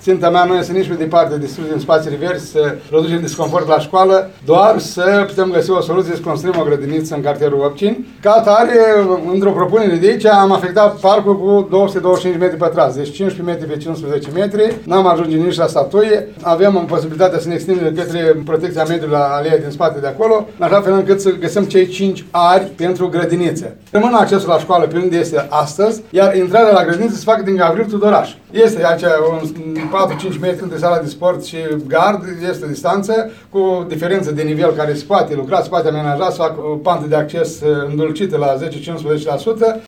ținta mea nu este nici pe departe distrugem spații verzi, să producem disconfort la școală, doar să putem găsi o soluție să construim o grădiniță în cartierul Opcin. Ca atare, într-o propunere de aici, am afectat parcul cu 225 metri pătrați, deci 15 metri pe 15 metri, n-am ajunge nici la statuie, avem posibilitatea să ne extindem către protecția mediului la aleea din spate de acolo, în așa fel încât să găsim cei 5 ari pentru grădinițe. Rămâne accesul la școală pe unde este astăzi, iar intrarea la grădiniță se facă din Gavril Tudoraș. Este aici un 4-5 metri între sala de sport și gard, este o distanță cu diferență de nivel care se poate lucra, se poate amenaja, să facă o pantă de acces îndulcită la 10-15%.